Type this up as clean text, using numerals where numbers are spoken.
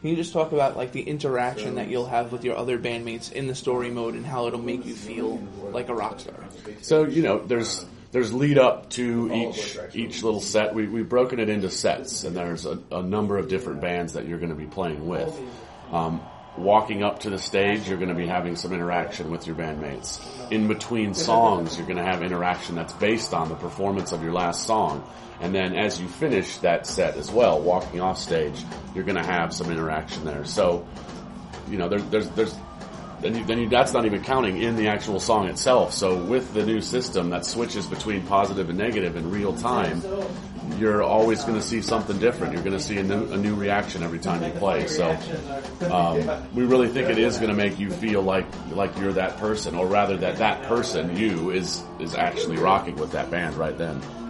Can you just talk about like the interaction that you'll have with your other bandmates in the story mode and how it'll make you feel like a rock star? So, there's lead up to each little set. We've broken it into sets, and there's a number of different bands that you're going to be playing with. Walking up to the stage, you're going to be having some interaction with your bandmates. In between songs, you're going to have interaction that's based on the performance of your last song. And then as you finish that set as well, walking off stage, you're going to have some interaction there. So, that's not even counting in the actual song itself. So with the new system that switches between positive and negative in real time, you're always going to see something different. You're going to see a new reaction every time you play. So we really think it is going to make you feel like you're that person, or rather that person, you, is actually rocking with that band right then.